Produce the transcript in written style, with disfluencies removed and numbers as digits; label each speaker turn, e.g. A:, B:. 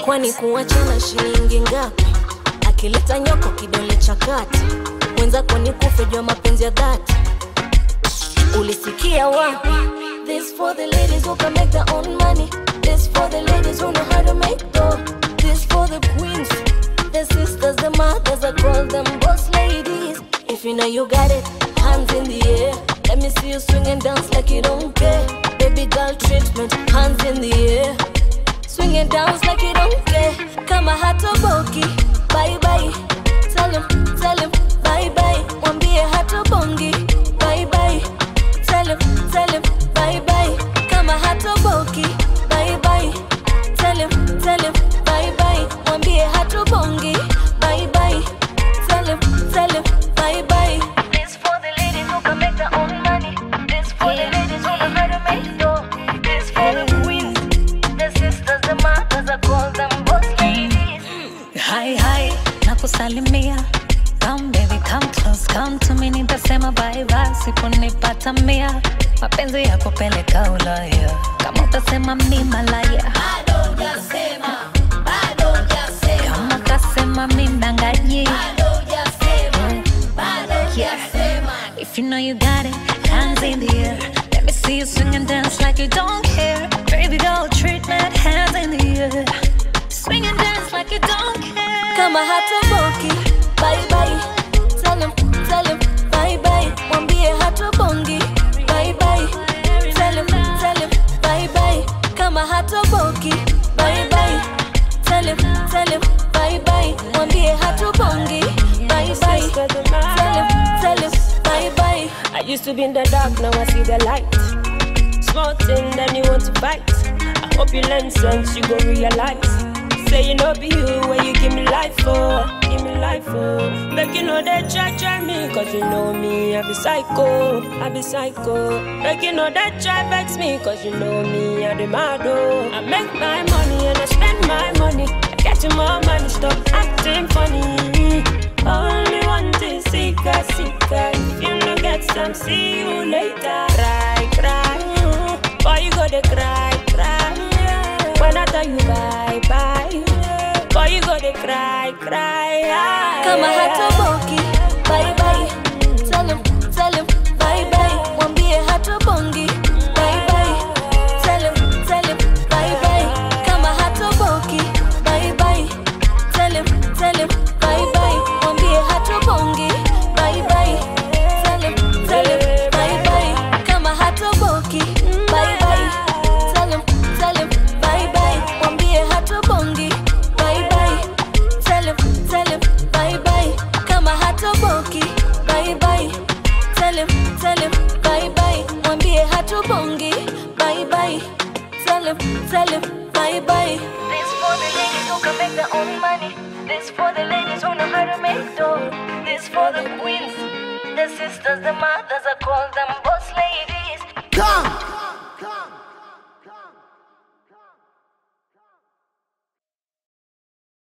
A: Kwani kuachana shilingi ngapi? Akileta nyoko kidole cha kati. Wenzako ni kufejwa mapenzi ya dhati. Ulisikia wapi? This for the ladies who can make their own money. This for the ladies who know how to make dough. This for the queens, the sisters, the mothers, I call them boss ladies. If you know you got it, hands in the air. Let me see you swing and dance like you don't care. Baby girl treatment, hands in the air. Swing and dance like you don't care. Kama hatoboki, bye bye. Tell him, bye bye. Mwambie hatobongi, bye bye. Tell him, bye bye. Kama hatoboki, bye bye. Tell him, bye bye. Mwambie hatobongi, bye bye. Tell him, bye bye. This for the ladies who can make their own money. This for the ladies who know how to make dough. This for the queens, the sisters, the mothers, I call them boss ladies.
B: Hi, nakusalimia. Come baby, come close, come to me. Nitasema bye bye, siponipata mia. Mapenzi yako peleka Ulaya. Kama utasema mi malaya,
A: Bado hujasema.
B: kama kasema mi mdangaji. If you know you got it, hands in the air. Let me see you swing and dance like you don't care. Baby girl treatment, hands in the air. Swing and dance like you don't care.
A: Kama hatoboki, bye bye. Tell him, bye bye. Mwambie hatobongi, bye bye. Tell him, bye bye. Kama hatoboki, bye bye. Tell him, bye bye. Mwambie hatobongi, bye bye. Tell him, bye bye.
C: I used to be in the dark, now I see the light. Small thing, then you want to fight. I hope you learn sense, you go realize. Say you know be you when you give me life for. Make you know they try me, cause you know me, I be psycho. Make you know they try vex me, cause you know me, I the mad. I make my money and I spend my money. I get you more money, stop acting funny. Only one thing, seeker. If you no get some, see you later. Cry. Boy, you go to cry. When I tell you bye. Boy, you go to cry.
A: Kama hatoboki, bye bye. Tell him, bye bye. Mwambie hatobongi, bye bye. Tell him, bye bye. Kama hatoboki, bye bye. Tell him, bye bye. Mwambie hatobongi, bye bye. Tell him, bye bye. Kama hatoboki, bye bye. Tell him, bye bye. Mwambie hatobongi, bye bye. Tell him, bye bye. Kama hatoboki, bye bye. Tell him, bye bye. Mwambie hatobongi, bye bye. Tell him, bye bye. This for the ladies who can make their own money. This for the ladies who know how to make dough. This for the queens, the sisters, the mothers, I call them